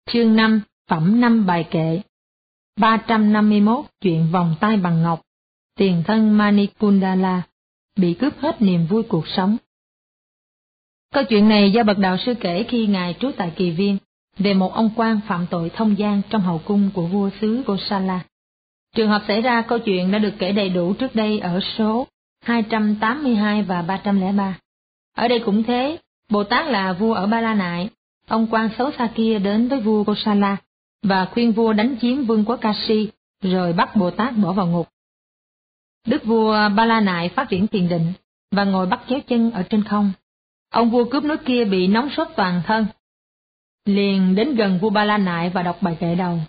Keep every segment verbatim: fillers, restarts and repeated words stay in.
Chương năm, phẩm năm bài kệ. ba trăm năm mươi mốt chuyện vòng tay bằng ngọc. Tiền thân Manikundala bị cướp hết niềm vui cuộc sống. Câu chuyện này do bậc đạo sư kể khi ngài trú tại Kỳ Viên về một ông quan phạm tội thông gian trong hậu cung của vua xứ Kosala. Trường hợp xảy ra câu chuyện đã được kể đầy đủ trước đây ở số hai trăm tám mươi hai và ba trăm lẻ ba. Ở đây cũng thế, Bồ Tát là vua ở Ba La Nại, ông quan xấu xa kia đến với vua Kosala và khuyên vua đánh chiếm vương quốc Kashi, rồi bắt Bồ Tát bỏ vào ngục. Đức vua Ba La Nại phát triển thiền định và ngồi bắt chéo chân ở trên không. Ông vua cướp nước kia bị nóng sốt toàn thân, liền đến gần vua Ba La Nại và đọc bài kệ đầu.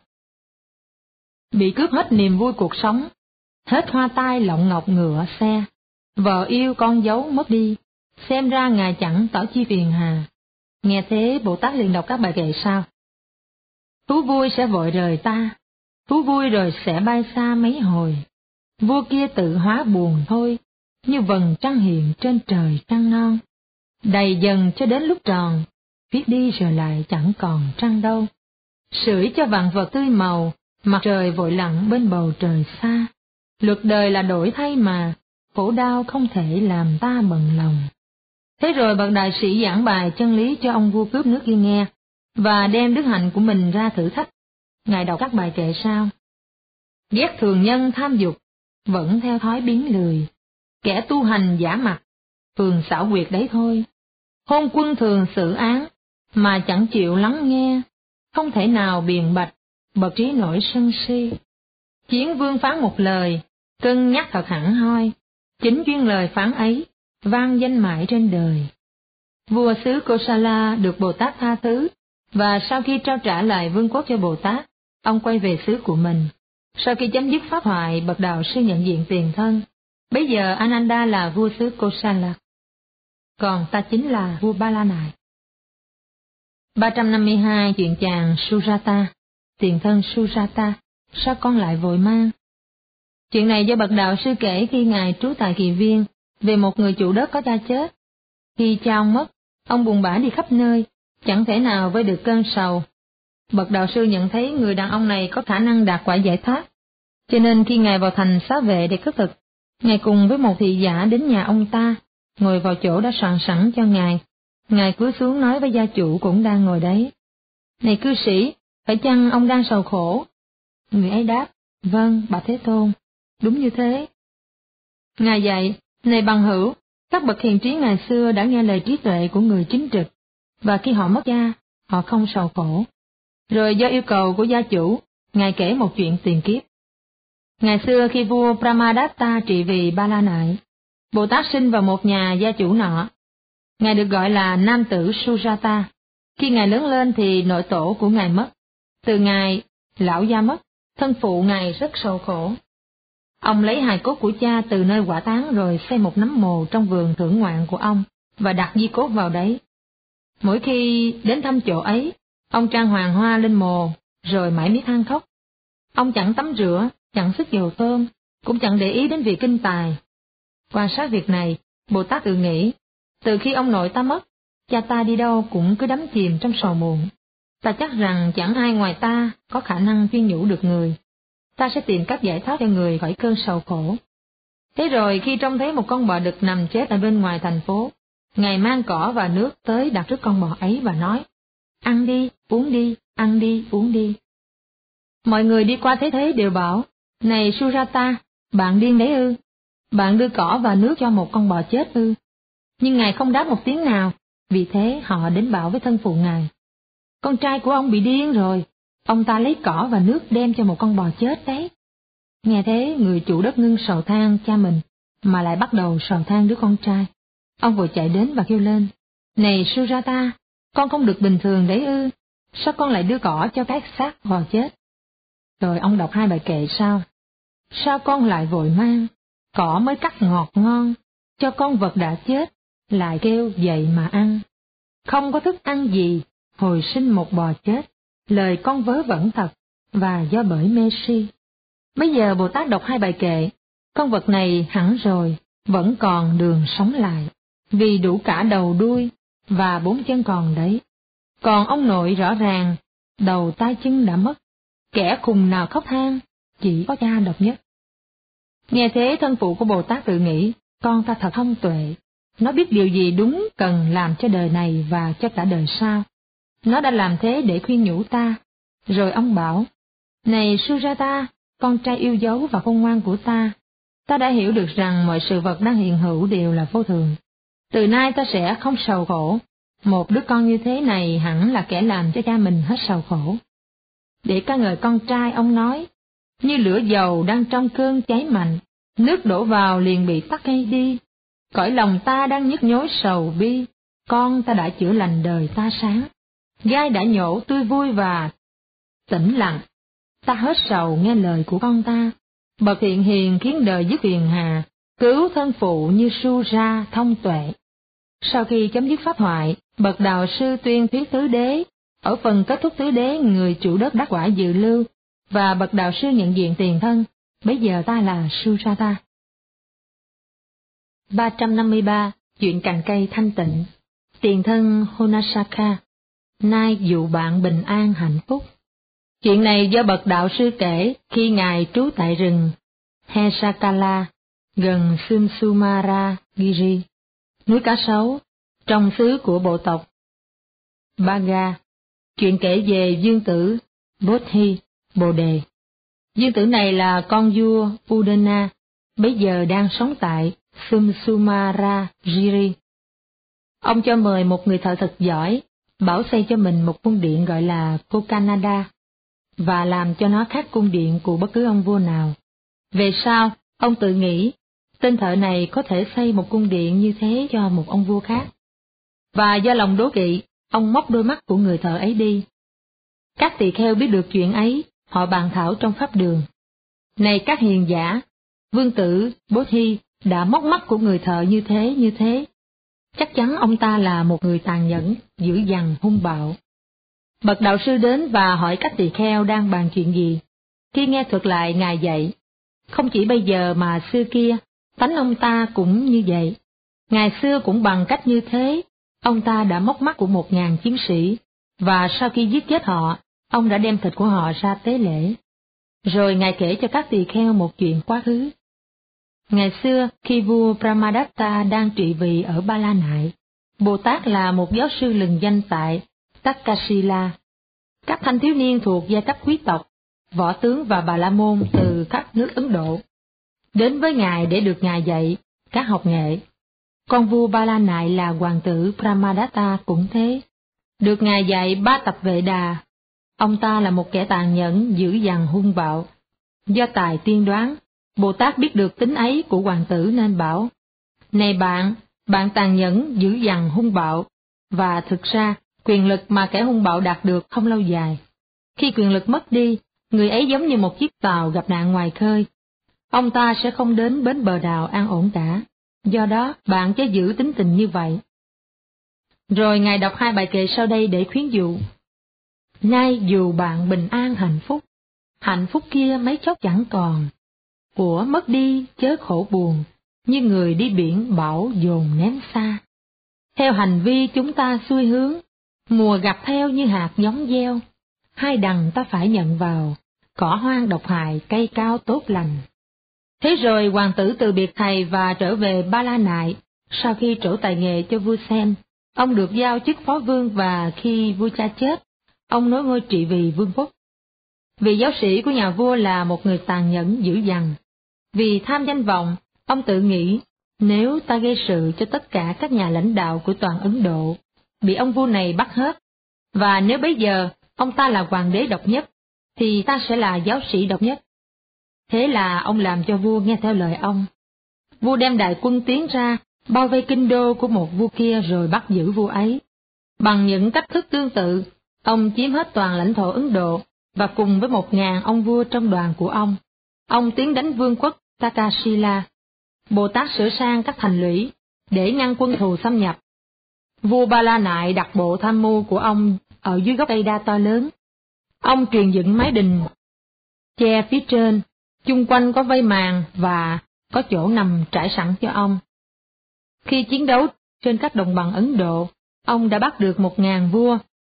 Bị cướp hết niềm vui cuộc sống, hết hoa tai lọng ngọc ngựa xe, vợ yêu con dấu mất đi, xem ra ngài chẳng tỏ chi phiền hà. Nghe thế Bồ Tát liền đọc các bài kệ sau. Thú vui sẽ vội rời ta, thú vui rồi sẽ bay xa mấy hồi, vua kia tự hóa buồn thôi, như vầng trăng hiện trên trời trăng non. Đầy dần cho đến lúc tròn, viết đi rồi lại chẳng còn trăng đâu. Sưởi cho vạn vật tươi màu, mặt trời vội lặn bên bầu trời xa. Luật đời là đổi thay mà, khổ đau không thể làm ta bận lòng. Thế rồi bậc đại sĩ giảng bài chân lý cho ông vua cướp nước kia nghe, và đem đức hạnh của mình ra thử thách. Ngài đọc các bài kệ sau. Ghét thường nhân tham dục, vẫn theo thói biến lười, kẻ tu hành giả mặt, thường xảo quyệt đấy thôi. Hôn quân thường xử án, mà chẳng chịu lắng nghe, không thể nào biện bạch, bậc trí nổi sân si. Chiến vương phán một lời, cân nhắc thật hẳn hoi, chính duyên lời phán ấy, vang danh mãi trên đời. Vua xứ Kosala được Bồ Tát tha thứ, và sau khi trao trả lại vương quốc cho Bồ Tát, ông quay về xứ của mình. Sau khi chấm dứt pháp thoại, bậc đạo sư nhận diện tiền thân. Bây giờ Ananda là vua xứ Kosala, còn ta chính là vua Ba La Nại. ba trăm năm mươi hai chuyện chàng Sujata. Tiền thân Sujata, sao con lại vội mang? Chuyện này do bậc đạo sư kể khi ngài trú tại Kỳ Viên về một người chủ đất có cha chết. Khi cha ông mất, ông buồn bã đi khắp nơi, chẳng thể nào vơi được cơn sầu. Bậc đạo sư nhận thấy người đàn ông này có khả năng đạt quả giải thoát, cho nên khi ngài vào thành Xá Vệ để khất thực, ngài cùng với một thị giả đến nhà ông ta, ngồi vào chỗ đã soạn sẵn cho ngài. Ngài cúi xuống nói với gia chủ cũng đang ngồi đấy. Này cư sĩ, phải chăng ông đang sầu khổ? Người ấy đáp, vâng, bạch Thế Tôn, đúng như thế. Ngài dạy, này bằng hữu, các bậc hiền trí ngày xưa đã nghe lời trí tuệ của người chính trực, và khi họ mất cha, họ không sầu khổ. Rồi do yêu cầu của gia chủ, ngài kể một chuyện tiền kiếp. Ngày xưa khi vua Pramadatta trị vì Ba La Nại, Bồ Tát sinh vào một nhà gia chủ nọ. Ngài được gọi là nam tử Sujata. Khi ngài lớn lên thì nội tổ của ngài mất. Từ ngài, lão gia mất, thân phụ ngài rất sầu khổ. Ông lấy hài cốt của cha từ nơi hỏa táng rồi xây một nấm mồ trong vườn thưởng ngoạn của ông và đặt di cốt vào đấy. Mỗi khi đến thăm chỗ ấy, ông trang hoàng hoa lên mồ, rồi mãi miết than khóc. Ông chẳng tắm rửa, chẳng sức dầu thơm, cũng chẳng để ý đến việc kinh tài. Quan sát việc này, Bồ Tát tự nghĩ, từ khi ông nội ta mất, cha ta đi đâu cũng cứ đắm chìm trong sầu muộn. Ta chắc rằng chẳng ai ngoài ta có khả năng khuyên nhủ được người. Ta sẽ tìm cách giải thoát cho người khỏi cơn sầu khổ. Thế rồi khi trông thấy một con bò đực nằm chết ở bên ngoài thành phố, ngài mang cỏ và nước tới đặt trước con bò ấy và nói, ăn đi, uống đi, ăn đi, uống đi. Mọi người đi qua thấy thế đều bảo, này Sujata, bạn điên đấy ư? Bạn đưa cỏ và nước cho một con bò chết ư? Nhưng ngài không đáp một tiếng nào, vì thế họ đến bảo với thân phụ ngài. Con trai của ông bị điên rồi, ông ta lấy cỏ và nước đem cho một con bò chết đấy. Nghe thế người chủ đất ngưng sầu than cha mình, mà lại bắt đầu sầu than đứa con trai. Ông vội chạy đến và kêu lên, này Sujata, con không được bình thường đấy ư? Sao con lại đưa cỏ cho cái xác bò chết? Rồi ông đọc hai bài kệ sau. Sao con lại vội mang, cỏ mới cắt ngọt ngon, cho con vật đã chết, lại kêu dậy mà ăn. Không có thức ăn gì, hồi sinh một bò chết, lời con vớ vẩn thật, và do bởi mê si. Bây giờ Bồ Tát đọc hai bài kệ, con vật này hẳn rồi, vẫn còn đường sống lại, vì đủ cả đầu đuôi, và bốn chân còn đấy. Còn ông nội rõ ràng, đầu tay chân đã mất, kẻ khùng nào khóc than, chỉ có cha độc nhất. Nghe thế thân phụ của Bồ Tát tự nghĩ, con ta thật thông tuệ, nó biết điều gì đúng cần làm cho đời này và cho cả đời sau. Nó đã làm thế để khuyên nhủ ta. Rồi ông bảo, này Sujata, con trai yêu dấu và khôn ngoan của ta, ta đã hiểu được rằng mọi sự vật đang hiện hữu đều là vô thường. Từ nay ta sẽ không sầu khổ. Một đứa con như thế này hẳn là kẻ làm cho cha mình hết sầu khổ. Để ca ngợi con trai, ông nói, như lửa dầu đang trong cơn cháy mạnh, nước đổ vào liền bị tắt ngay đi. Cõi lòng ta đang nhức nhối sầu bi, con ta đã chữa lành đời ta sáng. Gai đã nhổ tươi vui và tĩnh lặng, ta hết sầu nghe lời của con ta. Bậc thiện hiền khiến đời dứt phiền hà, cứu thân phụ như su ra thông tuệ. Sau khi chấm dứt pháp thoại, bậc đạo sư tuyên thuyết tứ đế. Ở phần kết thúc tứ đế, người chủ đất đắc quả dự lưu, và bậc đạo sư nhận diện tiền thân. Bây giờ ta là Sujata. ba trăm năm mươi ba. Chuyện cành cây thanh tịnh. Tiền thân Honasaka, nay dụ bạn bình an hạnh phúc. Chuyện này do bậc đạo sư kể khi ngài trú tại rừng Hesakala, gần Sumsumara Giri, núi cá sấu, trong xứ của bộ tộc Baga. Chuyện kể về dương tử Bodhi, Bồ Đề. Dương tử này là con vua Udana, bấy giờ đang sống tại Sumsumara Giri. Ông cho mời một người thợ thật giỏi, bảo xây cho mình một cung điện gọi là Kokanada, và làm cho nó khác cung điện của bất cứ ông vua nào. Về sau, ông tự nghĩ, tên thợ này có thể xây một cung điện như thế cho một ông vua khác. Và do lòng đố kỵ, ông móc đôi mắt của người thợ ấy đi. Các tỳ kheo biết được chuyện ấy, họ bàn thảo trong pháp đường. Này các hiền giả, vương tử Bodhi đã móc mắt của người thợ như thế như thế. Chắc chắn ông ta là một người tàn nhẫn, dữ dằn, hung bạo. Bậc đạo sư đến và hỏi các tỳ kheo đang bàn chuyện gì. Khi nghe thuật lại ngài dạy, không chỉ bây giờ mà xưa kia, tánh ông ta cũng như vậy. Ngày xưa cũng bằng cách như thế, ông ta đã móc mắt của một ngàn chiến sĩ, và sau khi giết chết họ, ông đã đem thịt của họ ra tế lễ. Rồi ngài kể cho các tỳ kheo một chuyện quá khứ. Ngày xưa, khi vua Brahmadatta đang trị vì ở Ba La Nại, Bồ Tát là một giáo sư lừng danh tại Takshila. Các thanh thiếu niên thuộc giai cấp quý tộc, võ tướng và bà la môn từ khắp nước Ấn Độ đến với ngài để được ngài dạy các học nghệ. Con vua Ba La Nại là hoàng tử Brahmadatta cũng thế, được ngài dạy ba tập Vệ Đà. Ông ta là một kẻ tàn nhẫn, dữ dằn, hung bạo. Do tài tiên đoán, Bồ Tát biết được tính ấy của hoàng tử nên bảo, này bạn, bạn tàn nhẫn, dữ dằn, hung bạo, và thực ra, quyền lực mà kẻ hung bạo đạt được không lâu dài. Khi quyền lực mất đi, người ấy giống như một chiếc tàu gặp nạn ngoài khơi. Ông ta sẽ không đến bến bờ đào an ổn cả. Do đó, bạn chớ giữ tính tình như vậy. Rồi ngài đọc hai bài kệ sau đây để khuyến dụ. Nay dù bạn bình an hạnh phúc, hạnh phúc kia mấy chốc chẳng còn. Của mất đi chớ khổ buồn, như người đi biển bão dồn ném xa. Theo hành vi chúng ta xuôi hướng, mùa gặp theo như hạt giống gieo. Hai đằng ta phải nhận vào, cỏ hoang độc hại, cây cao tốt lành. Thế rồi hoàng tử từ biệt thầy và trở về Ba La Nại. Sau khi trổ tài nghệ cho vua Sen, ông được giao chức phó vương, và khi vua cha chết, ông nối ngôi trị vì vương quốc. Vị giáo sĩ của nhà vua là một người tàn nhẫn dữ dằn. Vì tham danh vọng, ông tự nghĩ, nếu ta gây sự cho tất cả các nhà lãnh đạo của toàn Ấn Độ, bị ông vua này bắt hết, và nếu bấy giờ ông ta là hoàng đế độc nhất, thì ta sẽ là giáo sĩ độc nhất. Thế là ông làm cho vua nghe theo lời ông. Vua đem đại quân tiến ra, bao vây kinh đô của một vua kia rồi bắt giữ vua ấy. Bằng những cách thức tương tự, ông chiếm hết toàn lãnh thổ Ấn Độ, và cùng với một ngàn ông vua trong đoàn của ông, ông tiến đánh vương quốc Takshila. Bồ Tát sửa sang các thành lũy để ngăn quân thù xâm nhập. Vua Ba La Nại đặt bộ tham mưu của ông ở dưới gốc cây đa to lớn. Ông truyền dựng mái đình che phía trên, chung quanh có vây màn và có chỗ nằm trải sẵn cho ông. Khi chiến đấu trên các đồng bằng Ấn Độ, ông đã bắt được một ngàn vua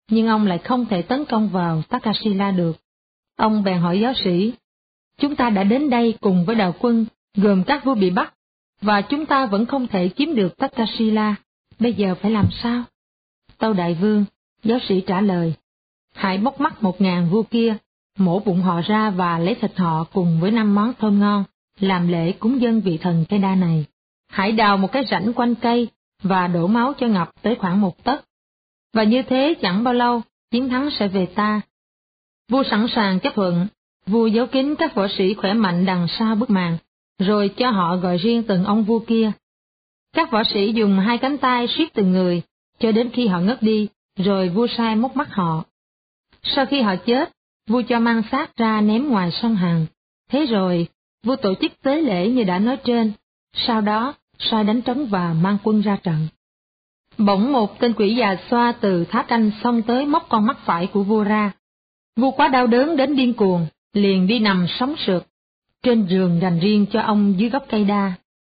nhưng ông lại không thể tấn công vào Takasila được. Ông bèn hỏi giáo sĩ, chúng ta đã đến đây cùng với đạo quân, gồm các vua bị bắt, và chúng ta vẫn không thể chiếm được Takasila, bây giờ phải làm sao? Tâu đại vương, giáo sĩ trả lời, hãy bóc mắt một ngàn vua kia, mổ bụng họ ra và lấy thịt họ cùng với năm món thơm ngon, làm lễ cúng dâng vị thần cây đa này. Hãy đào một cái rãnh quanh cây và đổ máu cho ngập tới khoảng một tấc. Và như thế chẳng bao lâu, chiến thắng sẽ về ta. Vua sẵn sàng chấp thuận, vua giấu kín các võ sĩ khỏe mạnh đằng sau bức màn, rồi cho họ gọi riêng từng ông vua kia. Các võ sĩ dùng hai cánh tay siết từng người, cho đến khi họ ngất đi, rồi vua sai móc mắt họ. Sau khi họ chết, vua cho mang xác ra ném ngoài sông Hằng. Thế rồi, vua tổ chức tế lễ như đã nói trên, sau đó sai đánh trống và mang quân ra trận. Bỗng một tên quỷ già xoa từ tháp canh xông tới móc con mắt phải của vua ra. Vua quá đau đớn đến điên cuồng, liền đi nằm sóng sượt trên giường dành riêng cho ông dưới gốc cây đa.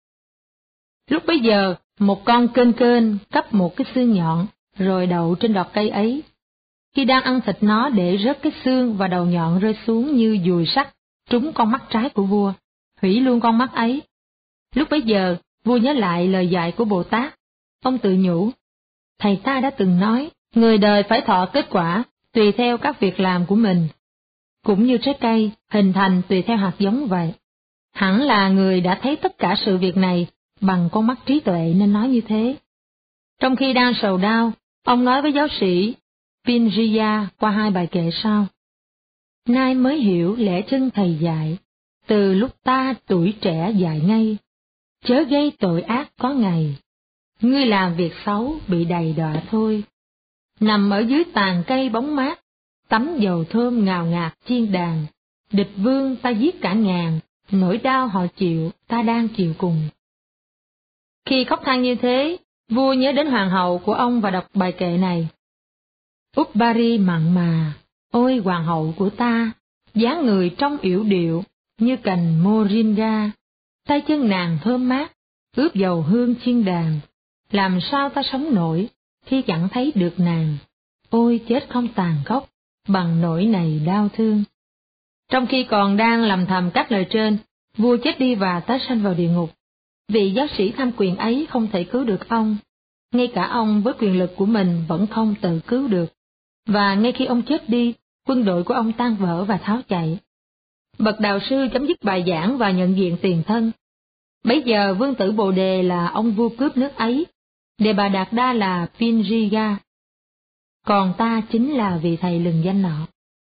Lúc bấy giờ, một con kên kên cắp một cái xương nhọn, rồi đậu trên đọt cây ấy. Khi đang ăn thịt nó để rớt cái xương và đầu nhọn rơi xuống như dùi sắt, trúng con mắt trái của vua, hủy luôn con mắt ấy. Lúc bấy giờ, vua nhớ lại lời dạy của Bồ Tát. Ông tự nhủ, thầy ta đã từng nói, người đời phải thọ kết quả, tùy theo các việc làm của mình. Cũng như trái cây, hình thành tùy theo hạt giống vậy. Hẳn là người đã thấy tất cả sự việc này bằng con mắt trí tuệ nên nói như thế. Trong khi đang sầu đau, ông nói với giáo sĩ Pinriya qua hai bài kệ sau. Nay mới hiểu lẽ chân thầy dạy, từ lúc ta tuổi trẻ dạy ngay, chớ gây tội ác có ngày, ngươi làm việc xấu bị đầy đọa thôi. Nằm ở dưới tàn cây bóng mát, tắm dầu thơm ngào ngạt chiên đàn, địch vương ta giết cả ngàn, nỗi đau họ chịu ta đang chịu cùng. Khi khóc than như thế, vua nhớ đến hoàng hậu của ông và đọc bài kệ này. Uppari mặn mà, ôi hoàng hậu của ta, dáng người trông yểu điệu, như cành moringa, tay chân nàng thơm mát, ướp dầu hương chiên đàn, làm sao ta sống nổi khi chẳng thấy được nàng, ôi chết không tàn khốc, bằng nỗi này đau thương. Trong khi còn đang lầm thầm các lời trên, vua chết đi và tái sanh vào địa ngục. Vị giáo sĩ tham quyền ấy không thể cứu được ông, ngay cả ông với quyền lực của mình vẫn không tự cứu được. Và ngay khi ông chết đi, quân đội của ông tan vỡ và tháo chạy. Bậc đạo sư chấm dứt bài giảng và nhận diện tiền thân. Bấy giờ vương tử Bồ Đề là ông vua cướp nước ấy, Đề Bà Đạt Đa là Pinriga, còn ta chính là vị thầy lừng danh nọ.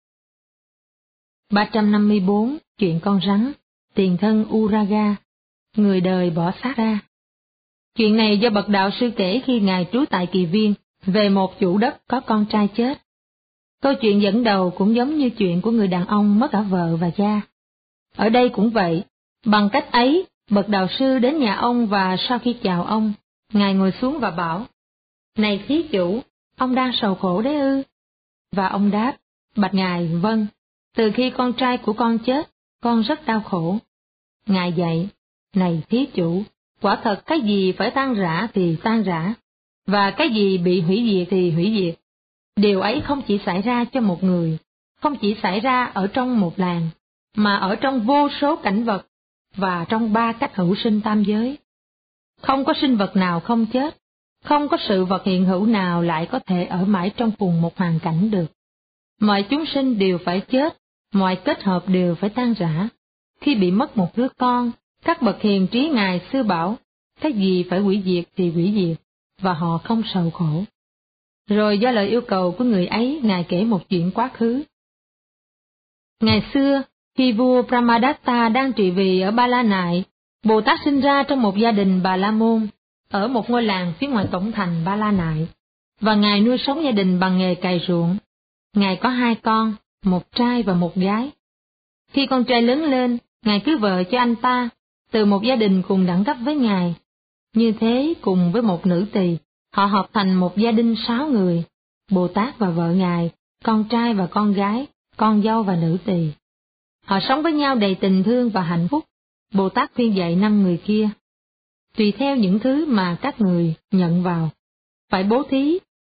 ba trăm năm mươi bốn. Chuyện con rắn, tiền thân Uraga, người đời bỏ xác ra. Chuyện này do bậc đạo sư kể khi ngài trú tại Kỳ Viên, về một chủ đất có con trai chết. Câu chuyện dẫn đầu cũng giống như chuyện của người đàn ông mất cả vợ và cha. Ở đây cũng vậy, bằng cách ấy, bậc đạo sư đến nhà ông và sau khi chào ông, ngài ngồi xuống và bảo, này thí chủ, ông đang sầu khổ đấy ư? Và ông đáp, bạch ngài, vâng, từ khi con trai của con chết, con rất đau khổ. Ngài dạy, này thí chủ, quả thật cái gì phải tan rã thì tan rã, và cái gì bị hủy diệt thì hủy diệt. Điều ấy không chỉ xảy ra cho một người, không chỉ xảy ra ở trong một làng, mà ở trong vô số cảnh vật, và trong ba cách hữu sinh tam giới. Không có sinh vật nào không chết, không có sự vật hiện hữu nào lại có thể ở mãi trong cùng một hoàn cảnh được. Mọi chúng sinh đều phải chết, mọi kết hợp đều phải tan rã. Khi bị mất một đứa con, các bậc hiền trí ngài xưa bảo, cái gì phải hủy diệt thì hủy diệt, và họ không sầu khổ. Rồi do lời yêu cầu của người ấy, ngài kể một chuyện quá khứ. Ngày xưa, khi vua Brahmadatta đang trị vì ở Ba La Nại, Bồ Tát sinh ra trong một gia đình Bà La Môn, ở một ngôi làng phía ngoài tổng thành Ba La Nại, và ngài nuôi sống gia đình bằng nghề cày ruộng. Ngài có hai con, một trai và một gái. Khi con trai lớn lên, ngài cưới vợ cho anh ta, từ một gia đình cùng đẳng cấp với ngài. Như thế, cùng với một nữ tỳ, họ hợp thành một gia đình sáu người, Bồ Tát và vợ ngài, con trai và con gái, con dâu và nữ tỳ. Họ sống với nhau đầy tình thương và hạnh phúc. Bồ Tát khuyên dạy năm người kia, tùy theo những thứ mà các người nhận vào, phải bố thí,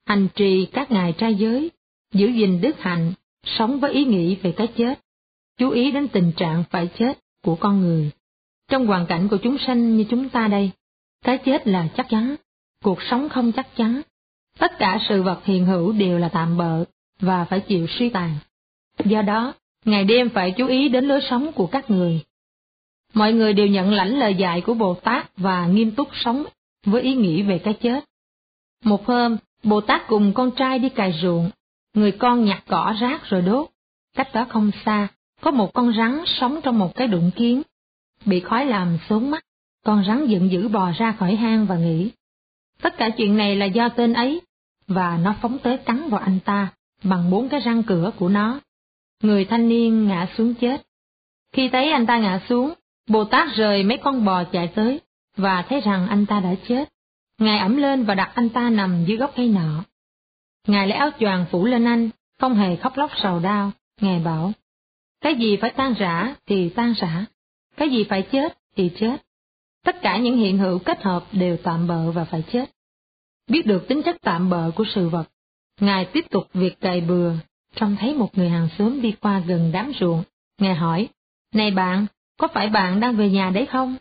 hành trì các ngày trai giới, giữ gìn đức hạnh, sống với ý nghĩ về cái chết, chú ý đến tình trạng phải chết của con người. Trong hoàn cảnh của chúng sanh như chúng ta đây, cái chết là chắc chắn, cuộc sống không chắc chắn. Tất cả sự vật hiện hữu đều là tạm bợ và phải chịu suy tàn. Do đó, ngày đêm phải chú ý đến lối sống của các người. Mọi người đều nhận lãnh lời dạy của Bồ Tát và nghiêm túc sống với ý nghĩ về cái chết. Một hôm, Bồ Tát cùng con trai đi cày ruộng, người con nhặt cỏ rác rồi đốt. Cách đó không xa, có một con rắn sống trong một cái đụng kiến. Bị khói làm xốn mắt, con rắn giận dữ bò ra khỏi hang và nghĩ. Tất cả chuyện này là do tên ấy, và nó phóng tới cắn vào anh ta bằng bốn cái răng cửa của nó. Người thanh niên ngã xuống chết. Khi thấy anh ta ngã xuống, Bồ Tát rời mấy con bò chạy tới, và thấy rằng anh ta đã chết. Ngài ẵm lên và đặt anh ta nằm dưới gốc cây nọ. Ngài lấy áo choàng phủ lên anh, không hề khóc lóc sầu đau. Ngài bảo, cái gì phải tan rã thì tan rã, cái gì phải chết thì chết. Tất cả những hiện hữu kết hợp đều tạm bợ và phải chết. Biết được tính chất tạm bợ của sự vật, Ngài tiếp tục việc cày bừa, trông thấy một người hàng xóm đi qua gần đám ruộng. Ngài hỏi, này bạn, có phải bạn đang về nhà đấy không?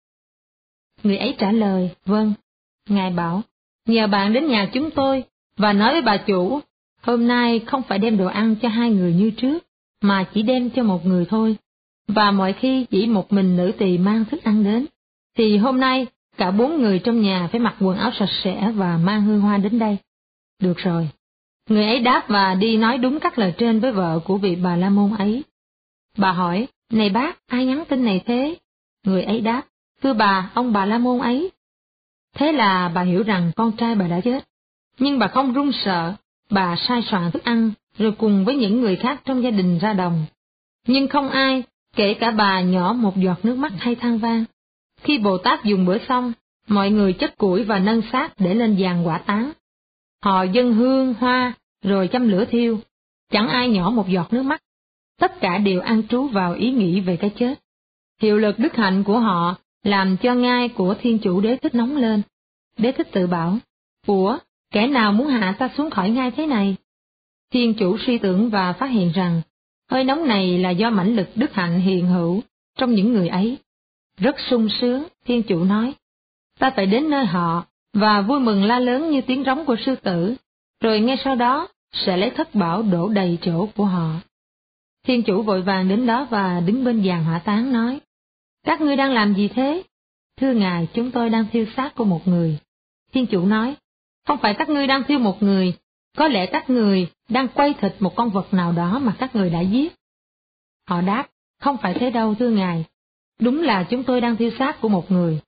Người ấy trả lời, vâng. Ngài bảo, nhờ bạn đến nhà chúng tôi, và nói với bà chủ, hôm nay không phải đem đồ ăn cho hai người như trước, mà chỉ đem cho một người thôi. Và mọi khi chỉ một mình nữ tỳ mang thức ăn đến, thì hôm nay cả bốn người trong nhà phải mặc quần áo sạch sẽ và mang hương hoa đến đây. Được rồi. Người ấy đáp và đi nói đúng các lời trên với vợ của vị Bà La Môn ấy. Bà hỏi, này bác, ai nhắn tin này thế? Người ấy đáp, thưa bà, ông Bà La Môn ấy. Thế là bà hiểu rằng con trai bà đã chết. Nhưng bà không run sợ, bà sai soạn thức ăn, rồi cùng với những người khác trong gia đình ra đồng. Nhưng không ai, kể cả bà, nhỏ một giọt nước mắt hay than vang. Khi Bồ Tát dùng bữa xong, mọi người chất củi và nâng xác để lên giàn hỏa táng. Họ dâng hương, hoa, rồi châm lửa thiêu. Chẳng ai nhỏ một giọt nước mắt. Tất cả đều an trú vào ý nghĩ về cái chết. Hiệu lực đức hạnh của họ làm cho ngai của Thiên Chủ Đế Thích nóng lên. Đế Thích tự bảo, ủa, kẻ nào muốn hạ ta xuống khỏi ngai thế này? Thiên Chủ suy tưởng và phát hiện rằng, hơi nóng này là do mãnh lực đức hạnh hiện hữu trong những người ấy. Rất sung sướng, Thiên Chủ nói, ta phải đến nơi họ, và vui mừng la lớn như tiếng rống của sư tử, rồi ngay sau đó sẽ lấy thất bảo đổ đầy chỗ của họ. Thiên Chủ vội vàng đến đó và đứng bên giàn hỏa táng nói, các ngươi đang làm gì thế? Thưa Ngài, chúng tôi đang thiêu xác của một người. Thiên Chủ nói, không phải các ngươi đang thiêu một người, có lẽ các người đang quay thịt một con vật nào đó mà các người đã giết. Họ đáp, không phải thế đâu thưa Ngài, đúng là chúng tôi đang thiêu xác của một người.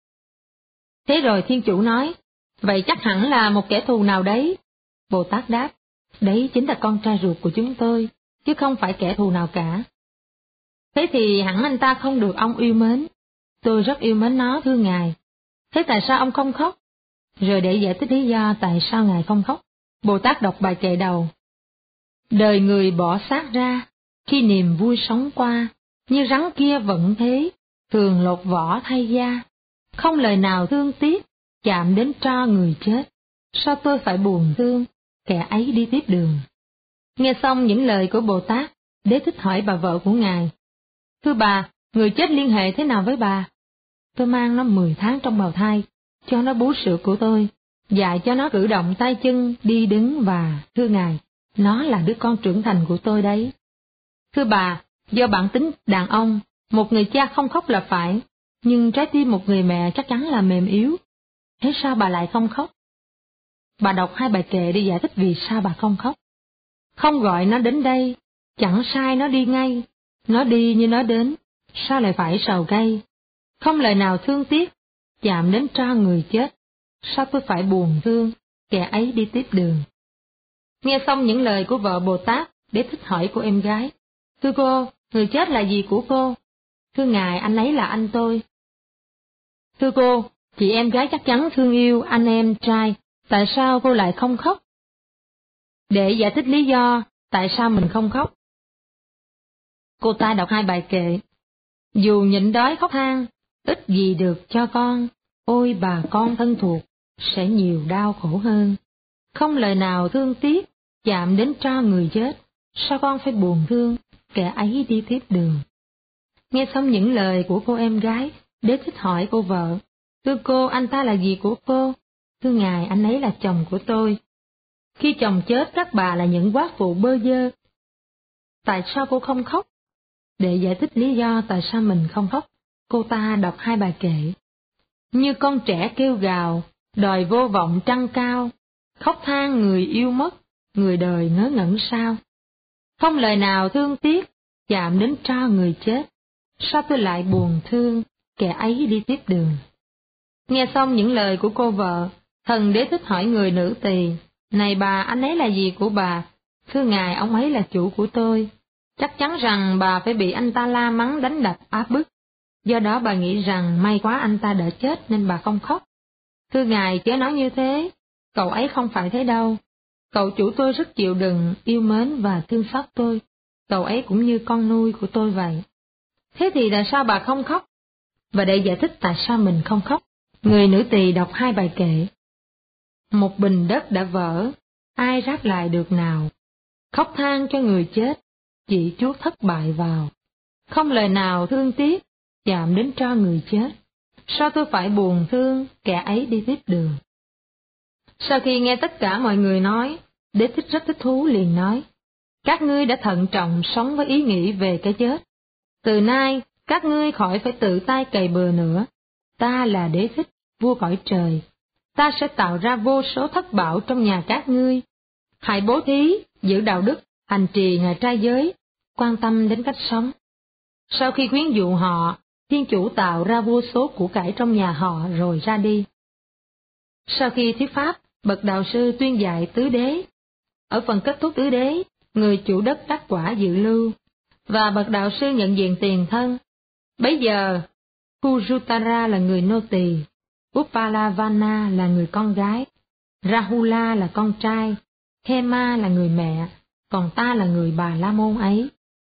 Thế rồi Thiên Chủ nói, vậy chắc hẳn là một kẻ thù nào đấy. Bồ Tát đáp, đấy chính là con trai ruột của chúng tôi, chứ không phải kẻ thù nào cả. Thế thì hẳn anh ta không được ông yêu mến. Tôi rất yêu mến nó thưa Ngài. Thế tại sao ông không khóc? Rồi để giải thích lý do tại sao Ngài không khóc, Bồ Tát đọc bài kệ đầu. Đời người bỏ xác ra, khi niềm vui sống qua, như rắn kia vẫn thế, thường lột vỏ thay da. Không lời nào thương tiếc, chạm đến tro người chết. Sao tôi phải buồn thương, kẻ ấy đi tiếp đường. Nghe xong những lời của Bồ Tát, Đế Thích hỏi bà vợ của Ngài. Thưa bà, người chết liên hệ thế nào với bà? Tôi mang nó mười tháng trong bào thai, cho nó bú sữa của tôi, dạy cho nó cử động tay chân, đi đứng và, thưa Ngài, nó là đứa con trưởng thành của tôi đấy. Thưa bà, do bản tính đàn ông, một người cha không khóc là phải, nhưng trái tim một người mẹ chắc chắn là mềm yếu. Thế sao bà lại không khóc? Bà đọc hai bài kệ để giải thích vì sao bà không khóc. Không gọi nó đến đây, chẳng sai nó đi ngay, nó đi như nó đến, sao lại phải sầu gay? Không lời nào thương tiếc, chạm đến tro người chết, sao tôi phải buồn thương, kẻ ấy đi tiếp đường. Nghe xong những lời của vợ Bồ Tát, Đế Thích hỏi của em gái, thưa cô, người chết là gì của cô? Thưa Ngài, anh ấy là anh tôi. Thưa cô, chị em gái chắc chắn thương yêu anh em trai, tại sao cô lại không khóc? Để giải thích lý do tại sao mình không khóc, cô ta đọc hai bài kệ. Dù nhịn đói khóc than, ít gì được cho con, ôi bà con thân thuộc, sẽ nhiều đau khổ hơn. không lời nào thương tiếc, chạm đến tro người chết, sao con phải buồn thương, kẻ ấy đi tiếp đường. Nghe xong những lời của cô em gái, Đế thích hỏi cô vợ, thưa cô, anh ta là gì của cô? Thưa ngài, anh ấy là chồng của tôi. Khi chồng chết, các bà là những quá phụ bơ vơ. Tại sao cô không khóc? Để giải thích lý do tại sao mình không khóc, cô ta đọc hai bài kệ. Như con trẻ kêu gào, đòi vô vọng trăng cao, khóc than người yêu mất, người đời ngớ ngẩn sao. Không lời nào thương tiếc, chạm đến tro người chết, sao tôi lại buồn thương, kẻ ấy đi tiếp đường. Nghe xong những lời của cô vợ, thần Đế thích hỏi người nữ tỳ, này bà, anh ấy là gì của bà? Thưa ngài, ông ấy là chủ của tôi. Chắc chắn rằng bà phải bị anh ta la mắng đánh đập áp bức. Do đó bà nghĩ rằng may quá anh ta đã chết nên bà không khóc. Thưa ngài, chớ nói như thế, cậu ấy không phải thế đâu. Cậu chủ tôi rất chịu đựng, yêu mến và thương xót tôi. Cậu ấy cũng như con nuôi của tôi vậy. Thế thì tại sao bà không khóc? Và để giải thích tại sao mình không khóc, người nữ tỳ đọc hai bài kệ. Một bình đất đã vỡ, ai ráp lại được nào? Khóc than cho người chết, chỉ chuốt thất bại vào. Không lời nào thương tiếc, chạm đến tro người chết. Sao tôi phải buồn thương, kẻ ấy đi tiếp đường. Sau khi nghe tất cả mọi người nói, Đế thích rất thích thú liền nói, các ngươi đã thận trọng sống với ý nghĩ về cái chết. Từ nay, các ngươi khỏi phải tự tay cày bừa nữa. Ta là Đế thích, vua cõi trời. Ta sẽ tạo ra vô số thất bảo trong nhà các ngươi. Hãy bố thí, giữ đạo đức, hành trì ngày trai giới, quan tâm đến cách sống. Sau khi khuyến dụ họ, Thiên Chủ tạo ra vô số của cải trong nhà họ rồi ra đi. Sau khi thuyết pháp, bậc đạo sư tuyên dạy tứ đế. Ở phần kết thúc tứ đế, người chủ đất đắc quả dự lưu, và bậc đạo sư nhận diện tiền thân. Bấy giờ, Kujutara là người nô tỳ, Uppalavana là người con gái, Rahula là con trai, Hema là người mẹ, còn ta là người bà la môn ấy.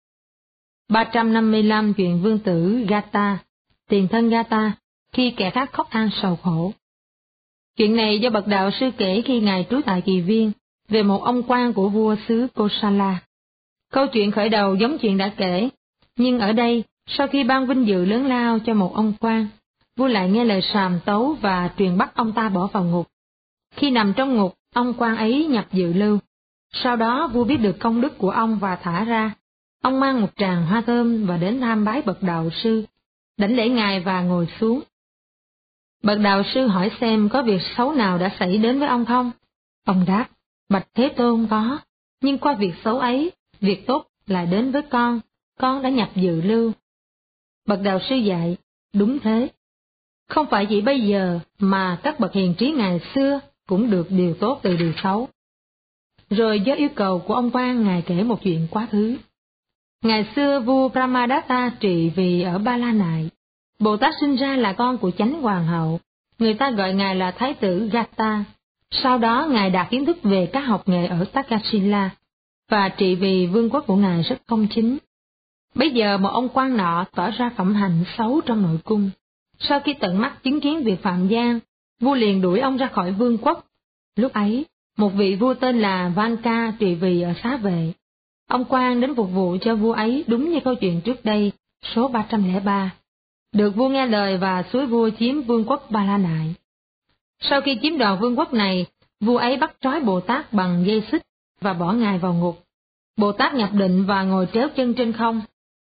ba trăm năm mươi lăm chuyện vương tử Gata, tiền thân Gata, khi kẻ khác khóc than sầu khổ. Chuyện này do bậc đạo sư kể khi ngài trú tại Kỳ Viên, về một ông quan của vua xứ Kosala. Câu chuyện khởi đầu giống chuyện đã kể, nhưng ở đây, sau khi ban vinh dự lớn lao cho một ông quan, vua lại nghe lời sàm tấu và truyền bắt ông ta bỏ vào ngục. Khi nằm trong ngục, ông quan ấy nhập dự lưu. Sau đó vua biết được công đức của ông và thả ra. Ông mang một tràng hoa thơm và đến tham bái bậc đạo sư, đảnh lễ ngài và ngồi xuống. Bậc đạo sư hỏi xem có việc xấu nào đã xảy đến với ông không? Ông đáp, bạch Thế Tôn có, nhưng qua việc xấu ấy, việc tốt lại đến với con, con đã nhập dự lưu. Bậc đạo sư dạy, đúng thế. Không phải chỉ bây giờ mà các bậc hiền trí ngày xưa cũng được điều tốt từ điều xấu. Rồi do yêu cầu của ông quan, ngài kể một chuyện quá khứ. Ngày xưa vua Brahmadatta trị vì ở Ba La Nại. Bồ Tát sinh ra là con của chánh hoàng hậu, người ta gọi ngài là Thái tử Gata. Sau đó ngài đạt kiến thức về các học nghề ở Takasila, và trị vì vương quốc của ngài rất công chính. Bây giờ một ông quan nọ tỏ ra phẩm hạnh xấu trong nội cung. Sau khi tận mắt chứng kiến việc phạm gian, vua liền đuổi ông ra khỏi vương quốc. Lúc ấy, một vị vua tên là Vanka trị vì ở Xá Vệ. Ông quan đến phục vụ cho vua ấy đúng như câu chuyện trước đây, số ba trăm lẻ ba. Được vua nghe lời và xúi vua chiếm vương quốc Ba La Nại. Sau khi chiếm đoạt vương quốc này, vua ấy bắt trói Bồ Tát bằng dây xích và bỏ ngài vào ngục. Bồ Tát nhập định và ngồi tréo chân trên không.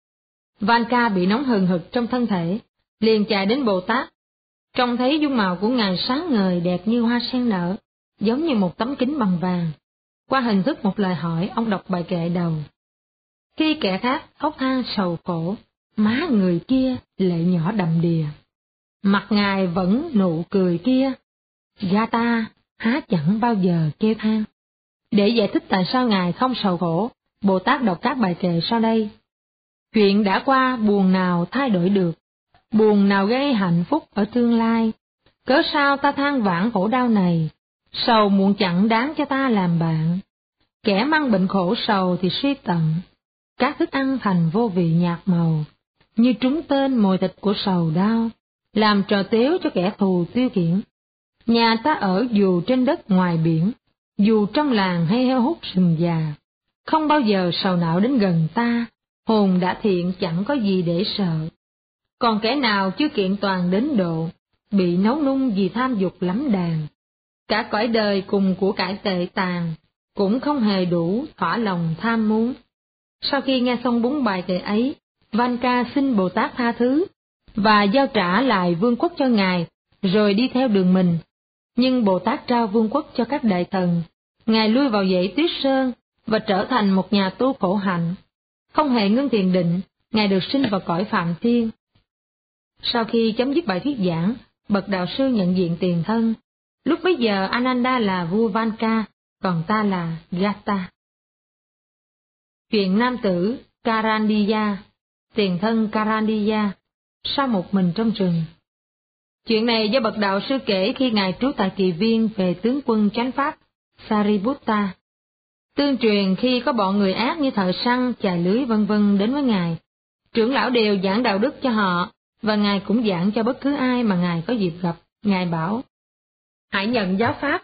Vanka bị nóng hừng hực trong thân thể, liền chạy đến Bồ Tát. Trông thấy dung mạo của ngài sáng ngời đẹp như hoa sen nở, giống như một tấm kính bằng vàng. Qua hình thức một lời hỏi, ông đọc bài kệ đầu. Khi kẻ khác khóc than sầu khổ, má người kia lệ nhỏ đầm đìa. Mặt ngài vẫn nụ cười kia, Gata há chẳng bao giờ kêu than. Để giải thích tại sao ngài không sầu khổ, Bồ Tát đọc các bài kệ sau đây. Chuyện đã qua buồn nào thay đổi được, buồn nào gây hạnh phúc ở tương lai. Cớ sao ta than vãn khổ đau này, sầu muộn chẳng đáng cho ta làm bạn. Kẻ mang bệnh khổ sầu thì suy tận, các thức ăn thành vô vị nhạt màu, như trúng tên mồi thịt của sầu đau, làm trò tếu cho kẻ thù tiêu khiển. Nhà ta ở dù trên đất ngoài biển, dù trong làng hay heo hút rừng già, không bao giờ sầu não đến gần ta, hồn đã thiện chẳng có gì để sợ. Còn kẻ nào chưa kiện toàn đến độ, bị nấu nung vì tham dục lắm đàn, cả cõi đời cùng của cải tệ tàn, cũng không hề đủ thỏa lòng tham muốn. Sau khi nghe xong bốn bài kệ ấy, Vanka xin Bồ Tát tha thứ, và giao trả lại vương quốc cho Ngài, rồi đi theo đường mình. Nhưng Bồ Tát trao vương quốc cho các đại thần, Ngài lui vào dãy Tuyết Sơn, và trở thành một nhà tu khổ hạnh. Không hề ngưng thiền định, Ngài được sinh vào cõi Phạm Thiên. Sau khi chấm dứt bài thuyết giảng, bậc đạo sư nhận diện tiền thân. Lúc bấy giờ Ananda là vua Vanka, còn ta là Gata. Chuyện nam tử Karandiya, tiền thân Karandiya, sau một mình trong rừng. Chuyện này do bậc đạo sư kể khi Ngài trú tại Kỳ Viên về tướng quân chánh pháp Sariputta. Tương truyền khi có bọn người ác như thợ săn, chài lưới vân vân đến với Ngài, trưởng lão đều giảng đạo đức cho họ, và Ngài cũng giảng cho bất cứ ai mà Ngài có dịp gặp. Ngài bảo, hãy nhận giáo pháp.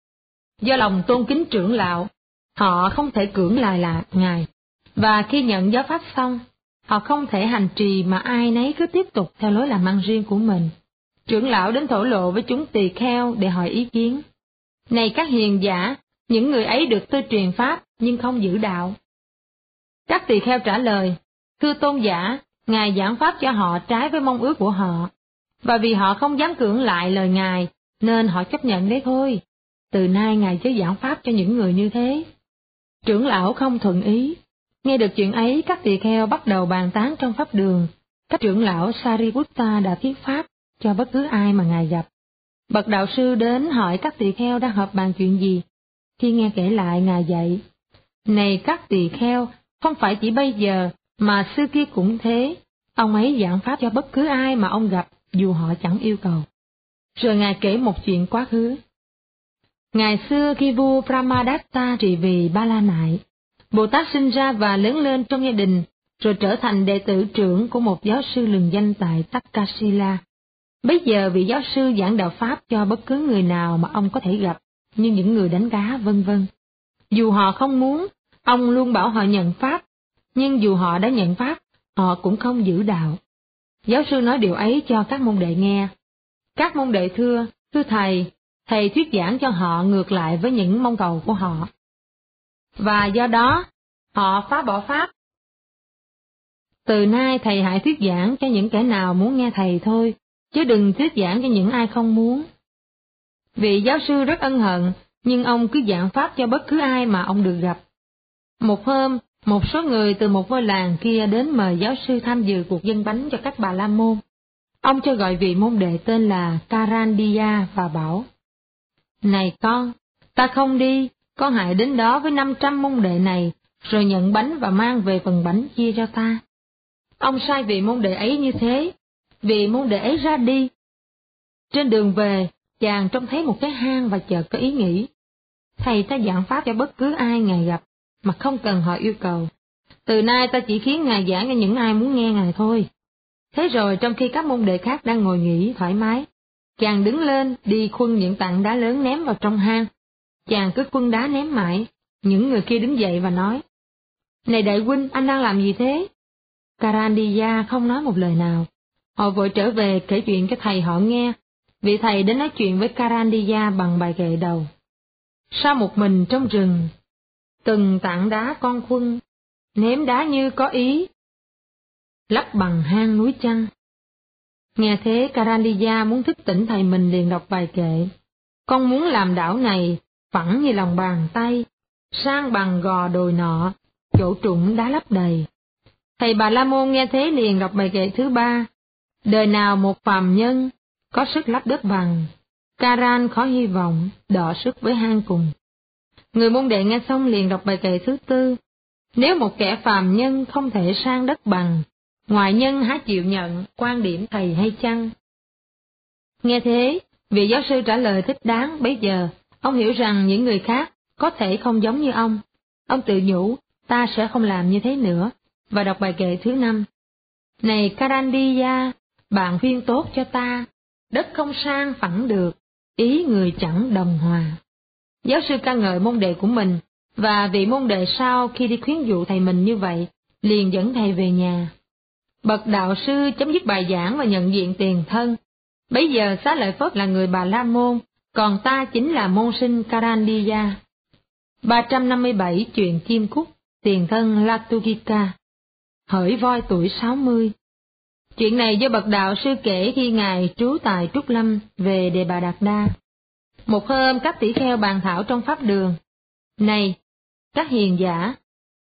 Do lòng tôn kính trưởng lão, họ không thể cưỡng lại là Ngài, và khi nhận giáo pháp xong, họ không thể hành trì mà ai nấy cứ tiếp tục theo lối làm ăn riêng của mình. Trưởng lão đến thổ lộ với chúng tỳ kheo để hỏi ý kiến. Này các hiền giả, những người ấy được tôi truyền pháp nhưng không giữ đạo. Các tỳ kheo trả lời, thưa tôn giả, Ngài giảng pháp cho họ trái với mong ước của họ, và vì họ không dám cưỡng lại lời Ngài, nên họ chấp nhận đấy thôi. Từ nay Ngài chớ giảng pháp cho những người như thế. Trưởng lão không thuận ý. Nghe được chuyện ấy, các tỳ kheo bắt đầu bàn tán trong pháp đường. Các trưởng lão Sariputta đã thuyết pháp cho bất cứ ai mà Ngài gặp. Bậc đạo sư đến hỏi các tỳ kheo đang họp bàn chuyện gì. Khi nghe kể lại, Ngài dạy, này các tỳ kheo, không phải chỉ bây giờ, mà xưa kia cũng thế. Ông ấy giảng pháp cho bất cứ ai mà ông gặp, dù họ chẳng yêu cầu. Rồi Ngài kể một chuyện quá khứ. Ngày xưa khi vua Brahmadatta trị vì Ba La Nại, Bồ Tát sinh ra và lớn lên trong gia đình, rồi trở thành đệ tử trưởng của một giáo sư lừng danh tại Takasila. Bây giờ vị giáo sư giảng đạo pháp cho bất cứ người nào mà ông có thể gặp, như những người đánh cá vân vân. Dù họ không muốn, ông luôn bảo họ nhận pháp, nhưng dù họ đã nhận pháp, họ cũng không giữ đạo. Giáo sư nói điều ấy cho các môn đệ nghe. Các môn đệ thưa, thưa thầy, thầy thuyết giảng cho họ ngược lại với những mong cầu của họ. Và do đó, họ phá bỏ pháp. Từ nay thầy hãy thuyết giảng cho những kẻ nào muốn nghe thầy thôi, chứ đừng thuyết giảng cho những ai không muốn. Vị giáo sư rất ân hận, nhưng ông cứ giảng pháp cho bất cứ ai mà ông được gặp. Một hôm, một số người từ một ngôi làng kia đến mời giáo sư tham dự cuộc dâng bánh cho các bà la môn. Ông cho gọi vị môn đệ tên là Karandiya và bảo, này con, ta không đi, con hãy đến đó với năm trăm môn đệ này, rồi nhận bánh và mang về phần bánh chia cho ta. Ông sai vị môn đệ ấy như thế, vị môn đệ ấy ra đi. Trên đường về, chàng trông thấy một cái hang và chợt có ý nghĩ, thầy ta giảng pháp cho bất cứ ai Ngài gặp, mà không cần họ yêu cầu. Từ nay ta chỉ khiến Ngài giảng cho những ai muốn nghe Ngài thôi. Thế rồi trong khi các môn đệ khác đang ngồi nghỉ thoải mái, chàng đứng lên đi khuân những tảng đá lớn ném vào trong hang. Chàng cứ khuân đá ném mãi, những người kia đứng dậy và nói, này đại huynh, anh đang làm gì thế? Karandiya không nói một lời nào. Họ vội trở về kể chuyện cho thầy họ nghe. Vị thầy đến nói chuyện với Karandiya bằng bài kệ đầu. Sau một mình trong rừng, từng tảng đá con khuân, ném đá như có ý, lấp bằng hang núi chăng. Nghe thế, Karandiya muốn thức tỉnh thầy mình liền đọc bài kệ. Con muốn làm đảo này phẳng như lòng bàn tay, sang bằng gò đồi nọ, chỗ trũng đá lấp đầy. Thầy Bà La Môn nghe thế liền đọc bài kệ thứ ba. Đời nào một phàm nhân có sức lấp đất bằng, Karan khó hy vọng đọ sức với hang cùng. Người môn đệ nghe xong liền đọc bài kệ thứ tư. Nếu một kẻ phàm nhân không thể sang đất bằng, ngoại nhân há chịu nhận quan điểm thầy hay chăng? Nghe thế, vị giáo sư trả lời thích đáng. Bấy giờ, ông hiểu rằng những người khác có thể không giống như ông. Ông tự nhủ, ta sẽ không làm như thế nữa, và đọc bài kệ thứ năm. Này Karandiya, bạn khuyên tốt cho ta, đất không sang phẳng được, ý người chẳng đồng hòa. Giáo sư ca ngợi môn đệ của mình, và vị môn đệ sau khi đi khuyến dụ thầy mình như vậy, liền dẫn thầy về nhà. Bậc đạo sư chấm dứt bài giảng và nhận diện tiền thân. Bấy giờ Xá Lợi Phất là người Bà La Môn, còn ta chính là môn sinh Karandiya. ba trăm năm mươi bảy Chuyện chim cút, tiền thân Latugika. Hỡi voi tuổi sáu mươi. Chuyện này do bậc đạo sư kể khi ngài trú tại Trúc Lâm về Đề Bà Đạt Đa. Một hôm các tỷ kheo bàn thảo trong pháp đường. Này, các hiền giả!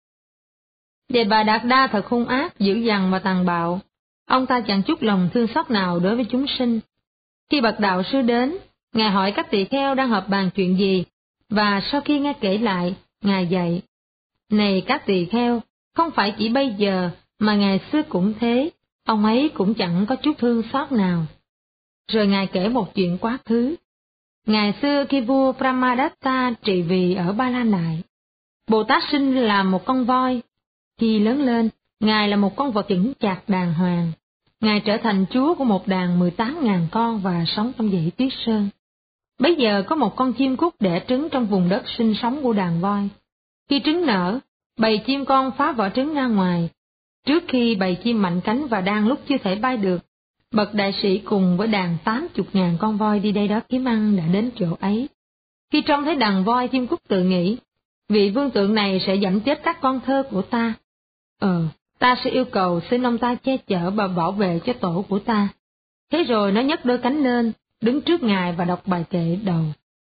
Đề Bà Đạt Đa thật hung ác, dữ dằn và tàn bạo. Ông ta chẳng chút lòng thương xót nào đối với chúng sinh. Khi bậc đạo sư đến, ngài hỏi các tỳ kheo đang họp bàn chuyện gì, và sau khi nghe kể lại, ngài dạy: Này các tỳ kheo, không phải chỉ bây giờ, mà ngày xưa cũng thế, ông ấy cũng chẳng có chút thương xót nào. Rồi ngài kể một chuyện quá khứ. Ngày xưa khi vua Brahmadatta trị vì ở Ba La Nại, Bồ Tát sinh làm một con voi. Khi lớn lên, ngài là một con vật chững chạc đàng hoàng. Ngài trở thành chúa của một đàn mười tám ngàn con và sống trong dãy tuyết sơn. Bấy giờ có một con chim cút đẻ trứng trong vùng đất sinh sống của đàn voi. Khi trứng nở, bầy chim con phá vỏ trứng ra ngoài. Trước khi bầy chim mạnh cánh và đang lúc chưa thể bay được, bậc đại sĩ cùng với đàn tám chục ngàn con voi đi đây đó kiếm ăn đã đến chỗ ấy. Khi trông thấy đàn voi, chim cút tự nghĩ: vị vương tượng này sẽ giẫm chết các con thơ của ta. Ờ, ta sẽ yêu cầu xin ông ta che chở và bảo vệ cho tổ của ta. Thế rồi nó nhấc đôi cánh lên, đứng trước ngài và đọc bài kệ đầu.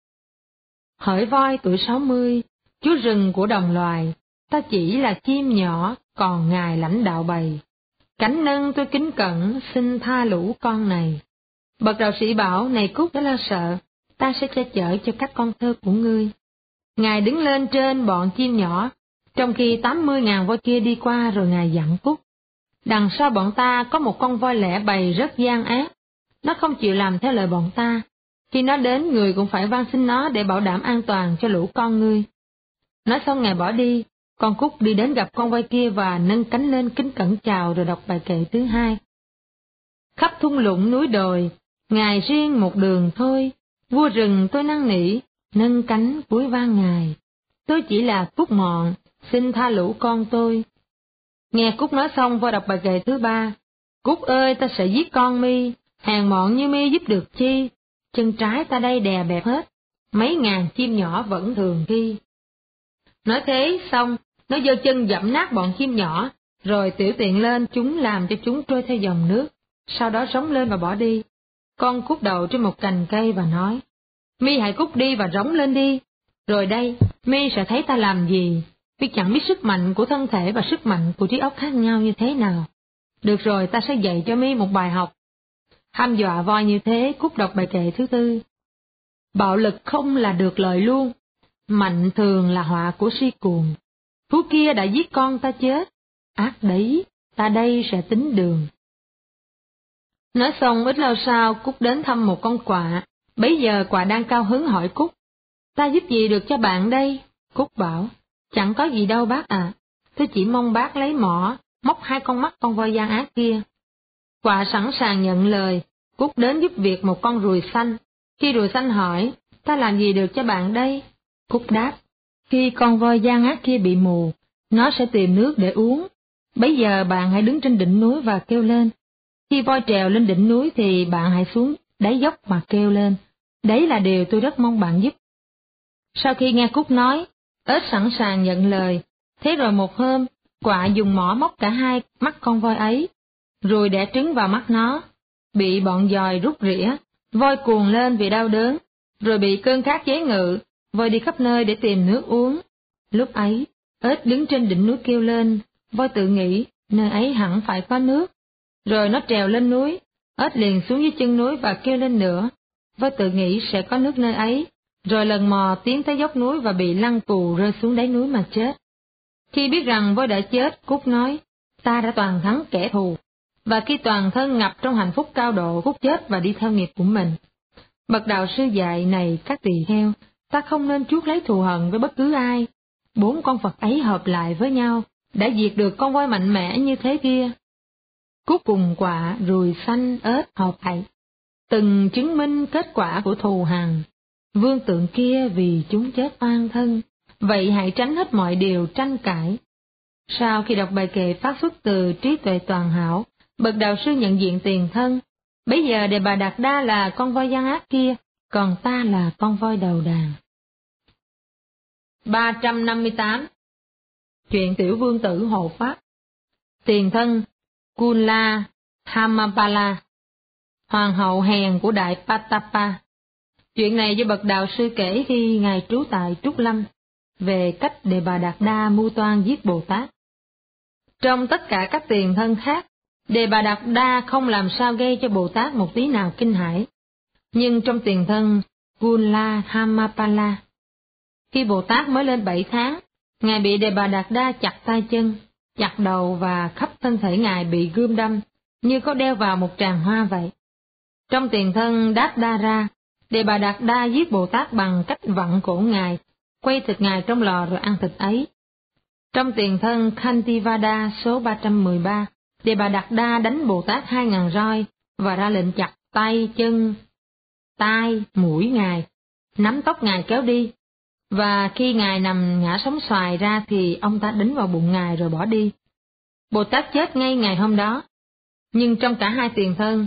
Hỡi voi tuổi sáu mươi, chúa rừng của đồng loài, ta chỉ là chim nhỏ, còn ngài lãnh đạo bầy. Cánh nâng tôi kính cẩn, xin tha lũ con này. Bậc đạo sĩ bảo: Này Cút, đã lo sợ, ta sẽ che chở cho các con thơ của ngươi. Ngài đứng lên trên bọn chim nhỏ, trong khi tám mươi ngàn voi kia đi qua, rồi ngài dặn Cút: Đằng sau bọn ta có một con voi lẻ bầy rất gian ác, nó không chịu làm theo lời bọn ta. Khi nó đến, người cũng phải van xin nó để bảo đảm an toàn cho lũ con ngươi. Nói xong ngài bỏ đi. Con Cút đi đến gặp con voi kia và nâng cánh lên kính cẩn chào, rồi đọc bài kệ thứ hai. Khắp thung lũng núi đồi, ngài riêng một đường thôi, vua rừng tôi năn nỉ, nâng cánh cúi van ngài. Tôi chỉ là Cút mọn, xin tha lũ con tôi. Nghe Cút nói xong, voi đọc bài kệ thứ ba. Cút ơi, ta sẽ giết con mi, hèn mọn như mi giúp được chi, chân trái ta đây đè bẹp hết, mấy ngàn chim nhỏ vẫn thường thi. Nói thế xong, nó giơ chân dẫm nát bọn chim nhỏ, rồi tiểu tiện lên chúng làm cho chúng trôi theo dòng nước, sau đó rống lên và bỏ đi. Con Cút đầu trên một cành cây và nói: Mi hãy cút đi và rống lên đi, rồi đây, Mi sẽ thấy ta làm gì. Mi chẳng biết sức mạnh của thân thể và sức mạnh của trí óc khác nhau như thế nào. Được rồi, ta sẽ dạy cho Mi một bài học. Hăm dọa voi như thế, Cút đọc bài kệ thứ tư. Bạo lực không là được lợi luôn, mạnh thường là họa của si cuồng. Thú kia đã giết con ta chết, ác đấy, ta đây sẽ tính đường. Nói xong ít lâu sau, Cút đến thăm một con quạ. Bấy giờ quạ đang cao hứng hỏi Cút: Ta giúp gì được cho bạn đây? Cút bảo: Chẳng có gì đâu bác ạ, à. Tôi chỉ mong bác lấy mỏ, móc hai con mắt con voi gian ác kia. Quạ sẵn sàng nhận lời. Cút đến giúp việc một con ruồi xanh. Khi ruồi xanh hỏi: Ta làm gì được cho bạn đây? Cút đáp: Khi con voi gian ác kia bị mù, nó sẽ tìm nước để uống. Bấy giờ bạn hãy đứng trên đỉnh núi và kêu lên. Khi voi trèo lên đỉnh núi thì bạn hãy xuống đáy dốc mà kêu lên. Đấy là điều tôi rất mong bạn giúp. Sau khi nghe Cút nói, ếch sẵn sàng nhận lời. Thế rồi một hôm, quạ dùng mỏ móc cả hai mắt con voi ấy, rồi đẻ trứng vào mắt nó. Bị bọn giòi rút rỉa, voi cuồng lên vì đau đớn, rồi bị cơn khát chế ngự, voi đi khắp nơi để tìm nước uống. Lúc ấy, ếch đứng trên đỉnh núi kêu lên, voi tự nghĩ nơi ấy hẳn phải có nước. Rồi nó trèo lên núi, ếch liền xuống dưới chân núi và kêu lên nữa. Voi tự nghĩ sẽ có nước nơi ấy, rồi lần mò tiến tới dốc núi và bị lăn cù rơi xuống đáy núi mà chết. Khi biết rằng voi đã chết, Cút nói: Ta đã toàn thắng kẻ thù. Và khi toàn thân ngập trong hạnh phúc cao độ, Cút chết và đi theo nghiệp của mình. Bậc đạo sư dạy: Này các tỳ kheo, ta không nên chuốc lấy thù hận với bất cứ ai. Bốn con vật ấy hợp lại với nhau, đã diệt được con voi mạnh mẽ như thế kia. Cút cùng quạ, ruồi xanh, ếch hợp lại, từng chứng minh kết quả của thù hằn. Vương tượng kia vì chúng chết oan thân, vậy hãy tránh hết mọi điều tranh cãi. Sau khi đọc bài kệ phát xuất từ trí tuệ toàn hảo, bậc đạo sư nhận diện tiền thân. Bấy giờ Đề Bà Đạt Đa là con voi gian ác kia, còn ta là con voi đầu đàn. ba trăm năm mươi tám. Chuyện tiểu vương tử hộ pháp. Tiền thân Kula Hamapala, hoàng hậu hèn của Đại Patapa. Chuyện này do bậc đạo sư kể khi ngài trú tại Trúc Lâm, về cách Đề Bà Đạt Đa mưu toan giết Bồ Tát. Trong tất cả các tiền thân khác, Đề Bà Đạt Đa không làm sao gây cho Bồ Tát một tí nào kinh hãi. Nhưng trong tiền thân Kula Hamapala, khi Bồ Tát mới lên bảy tháng, ngài bị Đề Bà Đạt Đa chặt tay chân, chặt đầu và khắp thân thể ngài bị gươm đâm, như có đeo vào một tràng hoa vậy. Trong tiền thân Đát Đa Ra, Đề Bà Đạt Đa giết Bồ Tát bằng cách vặn cổ ngài, quay thịt ngài trong lò rồi ăn thịt ấy. Trong tiền thân Khantivada số ba trăm mười ba, Đề Bà Đạt Đa đánh Bồ Tát hai ngàn roi và ra lệnh chặt tay, chân, tai, mũi ngài, nắm tóc ngài kéo đi, và khi ngài nằm ngã sóng xoài ra thì ông ta đánh vào bụng ngài rồi bỏ đi. Bồ Tát chết ngay ngày hôm đó. Nhưng trong cả hai tiền thân,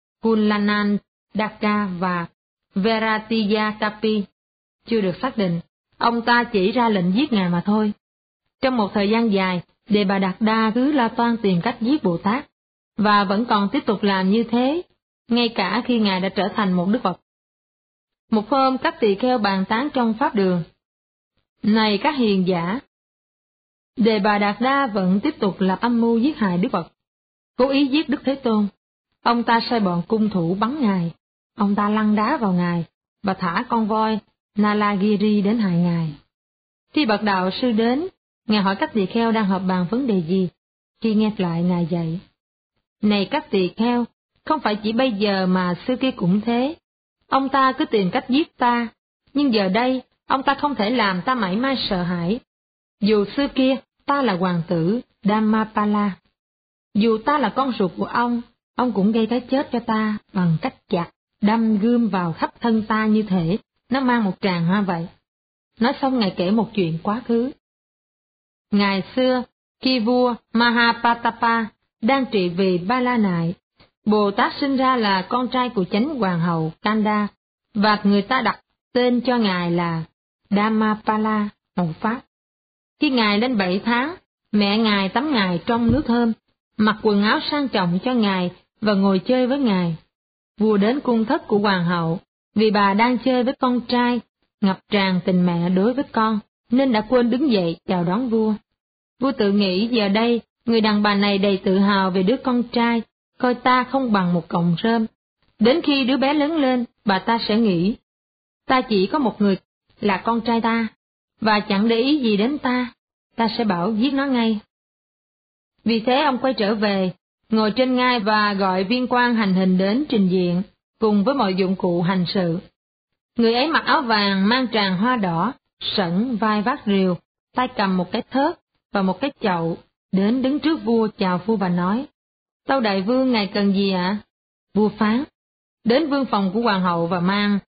Kulanandaka và Veratiyakapi, chưa được xác định, ông ta chỉ ra lệnh giết ngài mà thôi. Trong một thời gian dài, Đề Bà Đạt Đa cứ lo toan tìm cách giết Bồ Tát, và vẫn còn tiếp tục làm như thế, ngay cả khi ngài đã trở thành một đức Phật. Một hôm, các tỳ kheo bàn tán trong pháp đường: "Này các hiền giả, Đề Bà Đạt Đa vẫn tiếp tục lập âm mưu giết hại Đức Phật, cố ý giết Đức Thế Tôn. Ông ta sai bọn cung thủ bắn ngài, ông ta lăn đá vào ngài, và thả con voi Nalagiri đến hại ngài." Khi bậc đạo sư đến, ngài hỏi các tỳ kheo đang họp bàn vấn đề gì. Khi nghe lại, ngài dạy: "Này các tỳ kheo, không phải chỉ bây giờ mà xưa kia cũng thế. Ông ta cứ tìm cách giết ta, nhưng giờ đây, ông ta không thể làm ta mảy may sợ hãi. Dù xưa kia, ta là hoàng tử Dhammapala. Dù ta là con ruột của ông, ông cũng gây cái chết cho ta bằng cách chặt, đâm gươm vào khắp thân ta như thể nó mang một tràng hoa vậy." Nói xong, ngài kể một chuyện quá khứ. Ngày xưa, khi vua Mahapatapa đang trị vì Ba La Nại, Bồ Tát sinh ra là con trai của chánh hoàng hậu Kanda, và người ta đặt tên cho ngài là Dhammapala, hộ pháp. Khi ngài lên bảy tháng, mẹ ngài tắm ngài trong nước thơm, mặc quần áo sang trọng cho ngài và ngồi chơi với ngài. Vua đến cung thất của hoàng hậu, vì bà đang chơi với con trai, ngập tràn tình mẹ đối với con, nên đã quên đứng dậy chào đón vua. Vua tự nghĩ giờ đây, người đàn bà này đầy tự hào về đứa con trai, coi ta không bằng một cọng rơm. Đến khi đứa bé lớn lên, bà ta sẽ nghĩ, ta chỉ có một người là con trai ta, và chẳng để ý gì đến ta, ta sẽ bảo giết nó ngay. Vì thế ông quay trở về, ngồi trên ngai và gọi viên quan hành hình đến trình diện, cùng với mọi dụng cụ hành sự. Người ấy mặc áo vàng mang tràng hoa đỏ, sẵn vai vác rìu, tay cầm một cái thớt và một cái chậu, đến đứng trước vua chào vua và nói: "Tâu đại vương, ngài cần gì ạ?" À? Vua phán: "Đến vương phòng của hoàng hậu và mang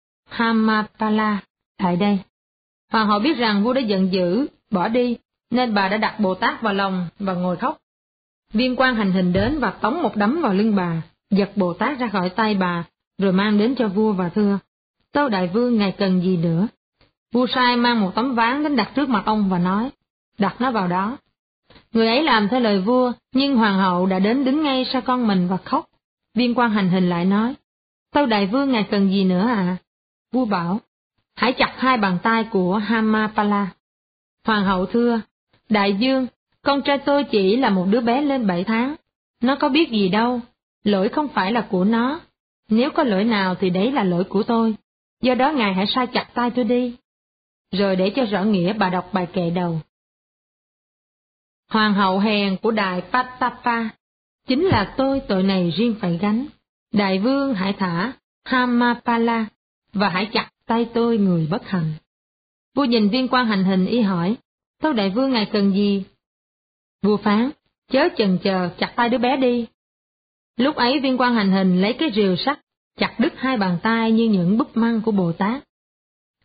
Hamapala lại đây." Hoàng hậu biết rằng vua đã giận dữ, bỏ đi, nên bà đã đặt Bồ Tát vào lòng và ngồi khóc. Viên quan hành hình đến và tống một đấm vào lưng bà, giật Bồ Tát ra khỏi tay bà, rồi mang đến cho vua và thưa: "Tâu đại vương, ngài cần gì nữa?" Vua sai mang một tấm ván đến đặt trước mặt ông và nói: "Đặt nó vào đó." Người ấy làm theo lời vua, nhưng hoàng hậu đã đến đứng ngay sau con mình và khóc. Viên quan hành hình lại nói: "Tâu đại vương, ngài cần gì nữa ạ?" À? Vua bảo: "Hãy chặt hai bàn tay của Hamapala." Hoàng hậu thưa: "Đại vương, con trai tôi chỉ là một đứa bé lên bảy tháng, nó có biết gì đâu, lỗi không phải là của nó. Nếu có lỗi nào thì đấy là lỗi của tôi, do đó ngài hãy sai chặt tay tôi đi." Rồi để cho rõ nghĩa, bà đọc bài kệ đầu. Hoàng hậu hèn của Đại Patapa, chính là tôi, tội này riêng phải gánh. Đại vương hãy thả Hamapala và hãy chặt tay tôi, người bất hạnh. Vua nhìn viên quan hành hình y hỏi: "Tâu đại vương, ngài cần gì?" Vua phán: "Chớ chần chờ, chặt tay đứa bé đi." Lúc ấy viên quan hành hình lấy cái rìu sắt chặt đứt hai bàn tay như những búp măng của Bồ Tát.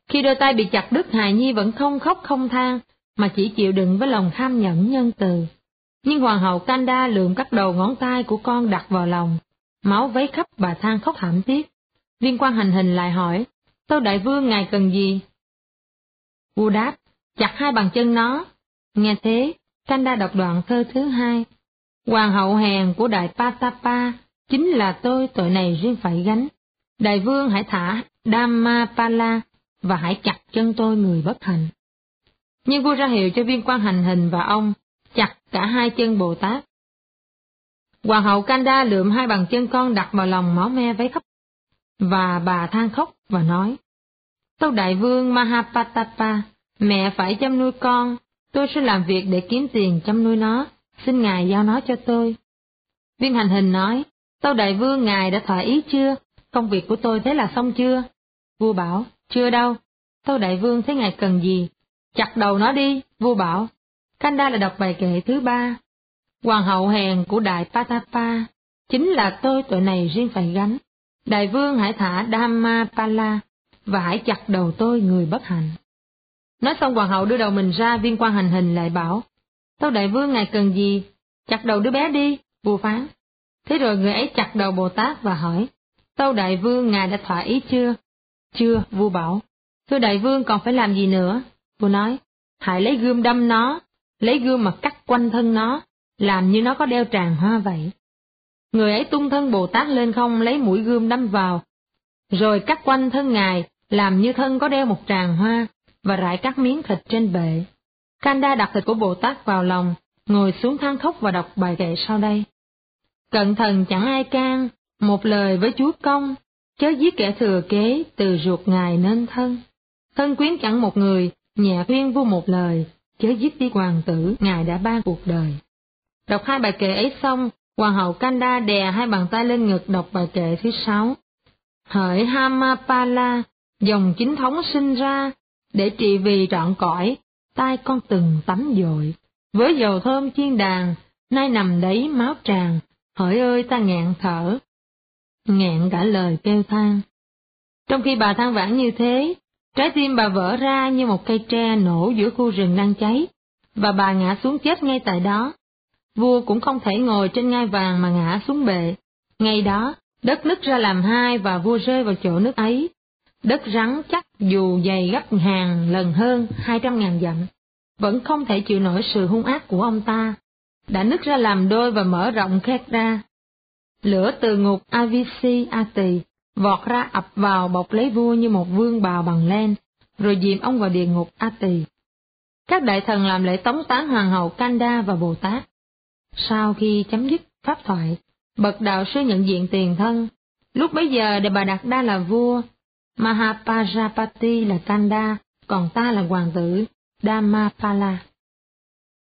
Khi đôi tay bị chặt đứt, hài nhi vẫn không khóc không than, mà chỉ chịu đựng với lòng tham nhẫn nhân từ. Nhưng hoàng hậu Kanda lượm các đầu ngón tay của con đặt vào lòng, máu vấy khắp, bà than khóc thảm thiết. Viên quan hành hình lại hỏi, tâu đại vương ngài cần gì? Vua đáp, chặt hai bàn chân nó. Nghe thế, Kanda đọc đoạn thơ thứ hai. Hoàng hậu hèn của đại Patapa, chính là tôi, tội này riêng phải gánh. Đại vương hãy thả Dhammapala, và hãy chặt chân tôi người bất hạnh. Nhưng vua ra hiệu cho viên quan hành hình và ông chặt cả hai chân Bồ Tát. Hoàng hậu Kanda lượm hai bàn chân con đặt vào lòng, máu me vấy khắp, và bà than khóc và nói, tâu đại vương Mahapatapa, mẹ phải chăm nuôi con, tôi sẽ làm việc để kiếm tiền chăm nuôi nó, xin ngài giao nó cho tôi. Viên hành hình nói, tâu đại vương ngài đã thỏa ý chưa, công việc của tôi thế là xong chưa? Vua bảo, chưa đâu. Tâu đại vương thấy ngài cần gì? Chặt đầu nó đi, vua bảo. Kanda là đọc bài kệ thứ ba. Hoàng hậu hèn của đại Patapa, chính là tôi, tội này riêng phải gánh. Đại vương hãy thả Dhammapala, và hãy chặt đầu tôi người bất hạnh. Nói xong hoàng hậu đưa đầu mình ra, viên quan hành hình lại bảo, tâu đại vương ngài cần gì? Chặt đầu đứa bé đi, vua phán. Thế rồi người ấy chặt đầu Bồ Tát và hỏi, tâu đại vương ngài đã thỏa ý chưa? Chưa, vua bảo. Thưa đại vương còn phải làm gì nữa? Vua nói, hãy lấy gươm đâm nó, lấy gươm mà cắt quanh thân nó, làm như nó có đeo tràng hoa vậy. Người ấy tung thân Bồ Tát lên không, lấy mũi gươm đâm vào, rồi cắt quanh thân ngài, làm như thân có đeo một tràng hoa, và rải các miếng thịt trên bệ. Kanda đặt thịt của Bồ Tát vào lòng, ngồi xuống than khóc và đọc bài kệ sau đây. Cận thần chẳng ai can, một lời với chúa công, chớ giết kẻ thừa kế, từ ruột ngài nên thân. Thân quyến chẳng một người, nhẹ khuyên vua một lời, chớ giết đi hoàng tử, ngài đã ban cuộc đời. Đọc hai bài kệ ấy xong, hoàng hậu Kanda đè hai bàn tay lên ngực đọc bài kệ thứ sáu. Hỡi Dhammapala, dòng chính thống sinh ra, để trị vì trọn cõi, tai con từng tắm dội. Với dầu thơm chiên đàn, nay nằm đấy máu tràn, hỡi ơi ta nghẹn thở, nghẹn cả lời kêu than. Trong khi bà than vãn như thế, trái tim bà vỡ ra như một cây tre nổ giữa khu rừng đang cháy, và bà ngã xuống chết ngay tại đó. Vua cũng không thể ngồi trên ngai vàng mà ngã xuống bệ. Ngay đó, đất nứt ra làm hai và vua rơi vào chỗ nước ấy. Đất rắn chắc dù dày gấp hàng lần hơn hai trăm ngàn dặm, vẫn không thể chịu nổi sự hung ác của ông ta. Đã nứt ra làm đôi và mở rộng khe ra. Lửa từ ngục Avisi Ati vọt ra ập vào bọc lấy vua như một vương bào bằng len, rồi dìm ông vào địa ngục Ati. Các đại thần làm lễ tống tán hoàng hậu Kanda và Bồ Tát. Sau khi chấm dứt pháp thoại, bậc đạo sư nhận diện tiền thân. Lúc bấy giờ Đề Bà Đạt Đa là vua, Mahapajapati là Kanda, còn ta là hoàng tử Dhammapala.